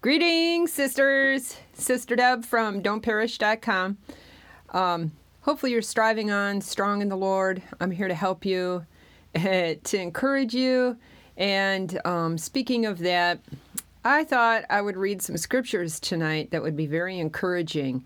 Greetings, sisters. Sister Deb from don'tperish.com. Hopefully you're striving on, strong in the Lord. I'm here to help you, to encourage you. And speaking of that, I thought I would read some scriptures tonight that would be very encouraging.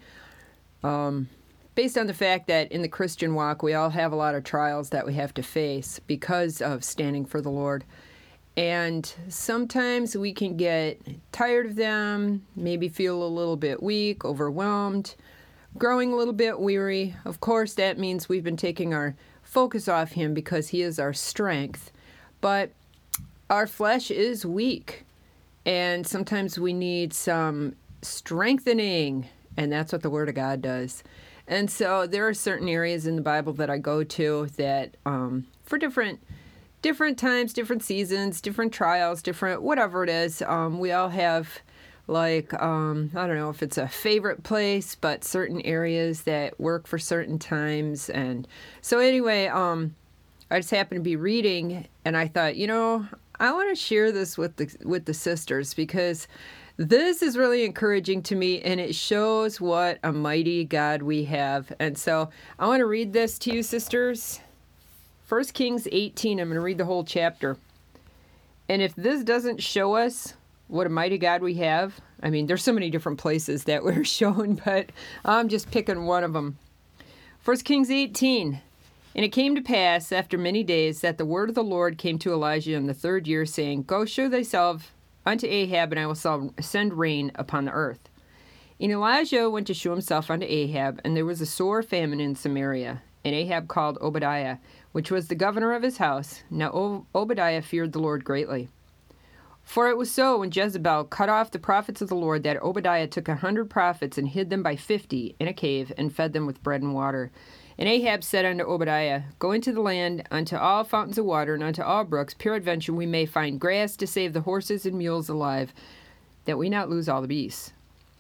Based on the fact that in the Christian walk, we all have a lot of trials that we have to face because of standing for the Lord. And sometimes we can get tired of them, maybe feel a little bit weak, overwhelmed, growing a little bit weary. Of course, that means we've been taking our focus off Him because He is our strength. But our flesh is weak, and sometimes we need some strengthening, and that's what the Word of God does. And so there are certain areas in the Bible that I go to that for different times, different seasons, different trials, different whatever it is. We all have, like, I don't know if it's a favorite place, but certain areas that work for certain times. And so anyway, I just happened to be reading, and I thought, I want to share this with the sisters because this is really encouraging to me, and it shows what a mighty God we have. And so I want to read this to you, sisters. 1 Kings 18, I'm going to read the whole chapter. And if this doesn't show us what a mighty God we have, I mean, there's so many different places that we're shown, but I'm just picking one of them. 1 Kings 18, and it came to pass after many days that the word of the Lord came to Elijah in the 3rd year, saying, Go show thyself unto Ahab, and I will send rain upon the earth. And Elijah went to show himself unto Ahab, and there was a sore famine in Samaria. And Ahab called Obadiah, which was the governor of his house. Now Obadiah feared the Lord greatly. For it was so when Jezebel cut off the prophets of the Lord that Obadiah took 100 prophets and hid them by 50 in a cave and fed them with bread and water. And Ahab said unto Obadiah, Go into the land unto all fountains of water and unto all brooks, peradventure we may find grass to save the horses and mules alive, that we not lose all the beasts.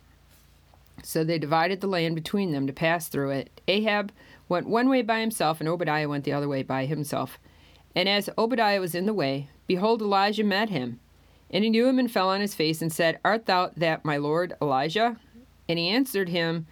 So they divided the land between them to pass through it. Ahab went one way by himself, and Obadiah went the other way by himself. And as Obadiah was in the way, behold, Elijah met him. And he knew him and fell on his face and said, Art thou that my lord Elijah? And he answered him,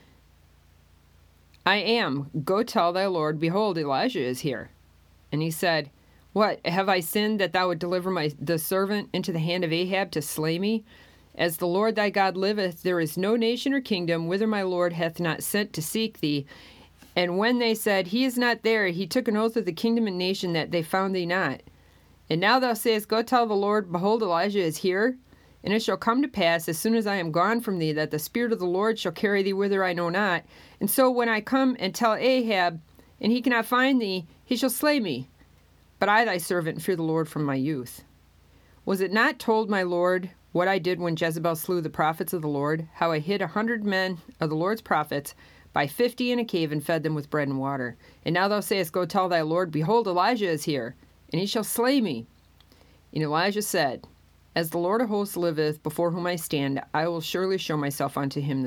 I am. Go tell thy lord, behold, Elijah is here. And he said, What, have I sinned that thou would deliver the servant into the hand of Ahab to slay me? As the Lord thy God liveth, there is no nation or kingdom whither my Lord hath not sent to seek thee. And when they said, He is not there, he took an oath of the kingdom and nation that they found thee not. And now thou sayest, Go tell the Lord, behold, Elijah is here. And it shall come to pass, as soon as I am gone from thee, that the Spirit of the Lord shall carry thee whither I know not. And so when I come and tell Ahab, and he cannot find thee, he shall slay me. But I thy servant fear the Lord from my youth. Was it not told my Lord what I did when Jezebel slew the prophets of the Lord, how I hid 100 men of the Lord's prophets by 50 in a cave and fed them with bread and water? And now thou sayest, Go tell thy Lord, behold, Elijah is here, and he shall slay me. And Elijah said, As the Lord of hosts liveth, before whom I stand, I will surely show myself unto him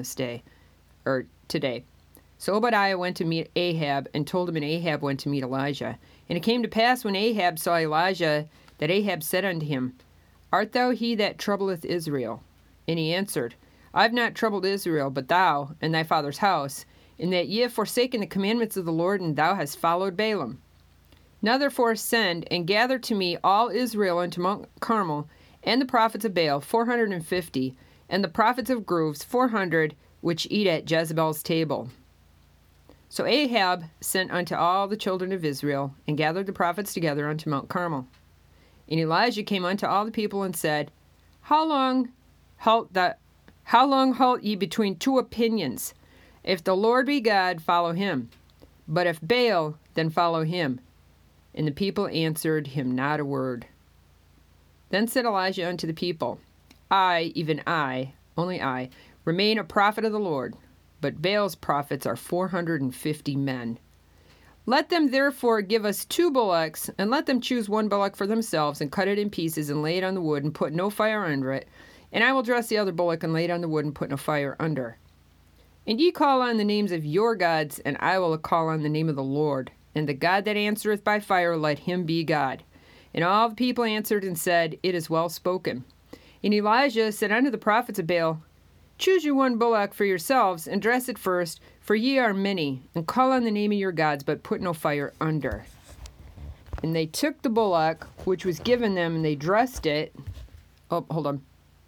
today. So Obadiah went to meet Ahab, and told him, and Ahab went to meet Elijah. And it came to pass, when Ahab saw Elijah, that Ahab said unto him, Art thou he that troubleth Israel? And he answered, I have not troubled Israel, but thou, and thy father's house, in that ye have forsaken the commandments of the Lord, and thou hast followed Balaam. Now therefore send, and gather to me all Israel unto Mount Carmel, and the prophets of Baal 450, and the prophets of groves 400, which eat at Jezebel's table. So Ahab sent unto all the children of Israel, and gathered the prophets together unto Mount Carmel. And Elijah came unto all the people and said, How long halt ye between two opinions? If the Lord be God, follow him. But if Baal, then follow him. And the people answered him not a word. Then said Elijah unto the people, I, even I, only I, remain a prophet of the Lord, but Baal's prophets are 450 men. Let them therefore give us 2 bullocks, and let them choose 1 bullock for themselves, and cut it in pieces, and lay it on the wood, and put no fire under it. And I will dress the other bullock, and lay it on the wood, and put no fire under. And ye call on the names of your gods, and I will call on the name of the Lord. And the God that answereth by fire, let him be God. And all the people answered and said, It is well spoken. And Elijah said unto the prophets of Baal, Choose you one bullock for yourselves, and dress it first, for ye are many, and call on the name of your gods, but put no fire under. And they took the bullock, which was given them, and they dressed it. Oh, hold on.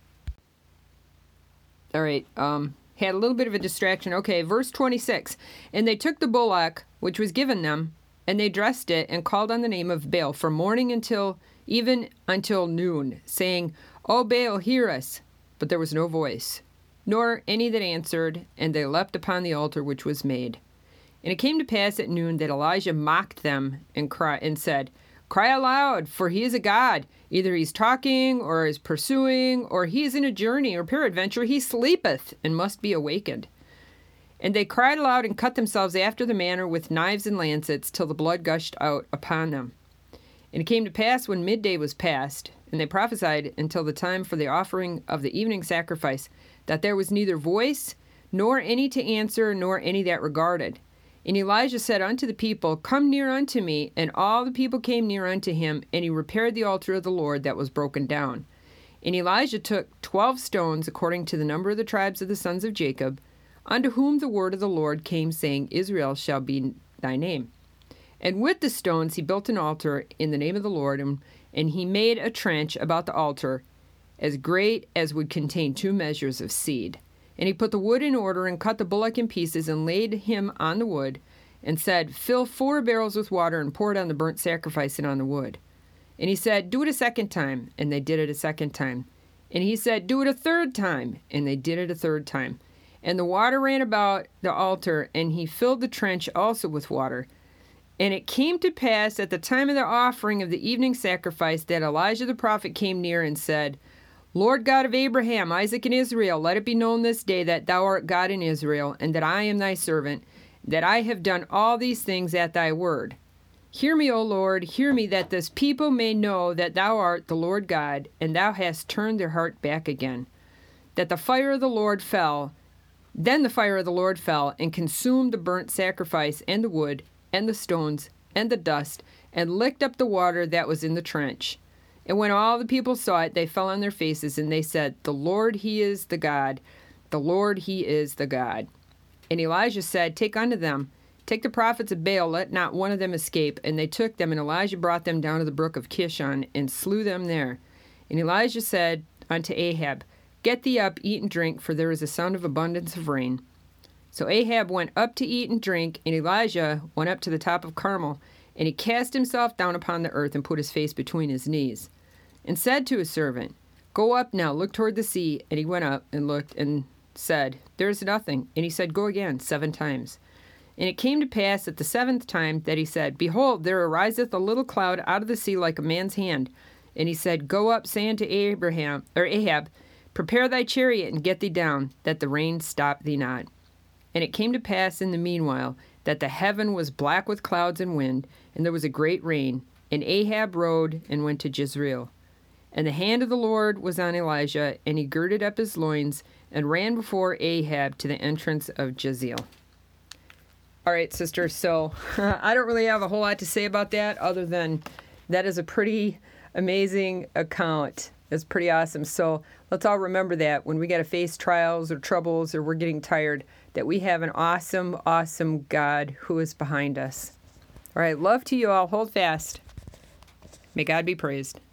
All right, had a little bit of a distraction. Okay, verse 26. And they took the bullock, which was given them, and they dressed it, and called on the name of Baal from morning until noon, saying, O Baal, hear us. But there was no voice, nor any that answered, and they leapt upon the altar which was made. And it came to pass at noon that Elijah mocked them and said, Cry aloud, for he is a god. Either he's talking, or is pursuing, or he is in a journey, or peradventure he sleepeth, and must be awakened. And they cried aloud and cut themselves after the manner with knives and lancets, till the blood gushed out upon them. And it came to pass when midday was past, and they prophesied until the time for the offering of the evening sacrifice, that there was neither voice, nor any to answer, nor any that regarded. And Elijah said unto the people, Come near unto me. And all the people came near unto him, and he repaired the altar of the Lord that was broken down. And Elijah took 12 stones, according to the number of the tribes of the sons of Jacob, unto whom the word of the Lord came, saying, Israel shall be thy name. And with the stones he built an altar in the name of the Lord, and he made a trench about the altar, as great as would contain 2 measures of seed. And he put the wood in order, and cut the bullock in pieces, and laid him on the wood, and said, Fill 4 barrels with water, and pour it on the burnt sacrifice and on the wood. And he said, Do it a second time. And they did it a second time. And he said, Do it a third time. And they did it a third time. And the water ran about the altar, and he filled the trench also with water. And it came to pass at the time of the offering of the evening sacrifice that Elijah the prophet came near and said, Lord God of Abraham, Isaac, and Israel, let it be known this day that thou art God in Israel, and that I am thy servant, that I have done all these things at thy word. Hear me, O Lord, hear me, that this people may know that thou art the Lord God, and thou hast turned their heart back again. That the fire of the Lord fell. Then the fire of the Lord fell, and consumed the burnt sacrifice, and the wood, and the stones, and the dust, and licked up the water that was in the trench. And when all the people saw it, they fell on their faces, and they said, The Lord, he is the God. The Lord, he is the God. And Elijah said, Take unto them, take the prophets of Baal, let not one of them escape. And they took them, and Elijah brought them down to the brook of Kishon, and slew them there. And Elijah said unto Ahab, Get thee up, eat and drink, for there is a sound of abundance of rain. So Ahab went up to eat and drink, and Elijah went up to the top of Carmel, and he cast himself down upon the earth, and put his face between his knees, and said to his servant, Go up now, look toward the sea. And he went up and looked, and said, There is nothing. And he said, Go again 7 times. And it came to pass at the 7th time that he said, Behold, there ariseth a little cloud out of the sea like a man's hand. And he said, Go up, say unto Ahab, Prepare thy chariot, and get thee down, that the rain stop thee not. And it came to pass in the meanwhile that the heaven was black with clouds and wind, and there was a great rain. And Ahab rode and went to Jezreel. And the hand of the Lord was on Elijah, and he girded up his loins, and ran before Ahab to the entrance of Jezreel. All right, sister, so I don't really have a whole lot to say about that, other than that is a pretty amazing account. It's pretty awesome. So let's all remember that when we got to face trials or troubles or we're getting tired, that we have an awesome, awesome God who is behind us. All right, love to you all. Hold fast. May God be praised.